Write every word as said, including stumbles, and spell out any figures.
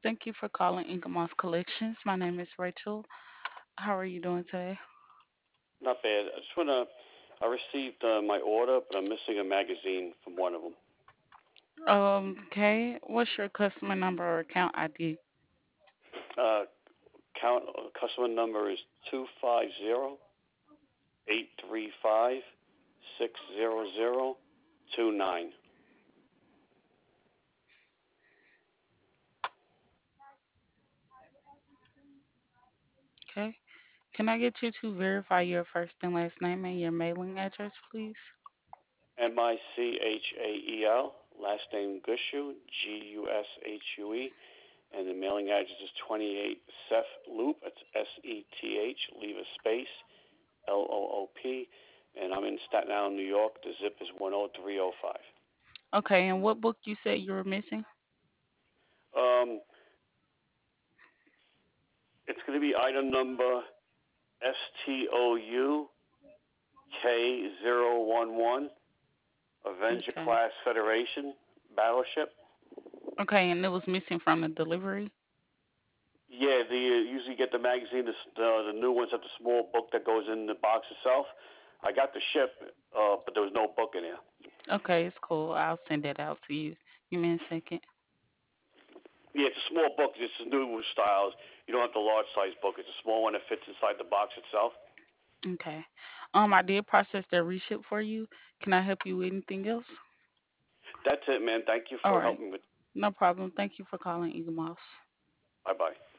Thank you for calling Ingamoth Collections. My name is Rachel. How are you doing today? Not bad. I just wanna. I received uh, my order, but I'm missing a magazine from one of them. Um, okay. What's your customer number or account I D? Uh, count uh, customer number is two five zero eight three five six zero zero two nine. Okay. Can I get you to verify your first and last name and your mailing address, please? M I C H A E L. Last name Gushu. G U S H U E. And the mailing address is twenty-eight Seth Loop. It's S E T H. Leave a space. L O O P. And I'm in Staten Island, New York. The zip is one oh three oh five. Okay, and what book you said you were missing? Um, it's going to be item number S T O U K zero one one, Avenger Okay. Class Federation Battleship. Okay, and it was missing from the delivery? Yeah, the uh, usually get the magazine, the, the the new ones have the small book that goes in the box itself. I got the ship, uh, but there was no book in there. Okay, it's cool. I'll send that out to you. Give me a second. Yeah, it's a small book. It's the new styles. You don't have the large size book. It's a small one that fits inside the box itself. Okay. Um, I did process that reship for you. Can I help you with anything else? That's it, man. Thank you All for right. helping with. No problem. Thank you for calling Eagle Moss. Bye bye.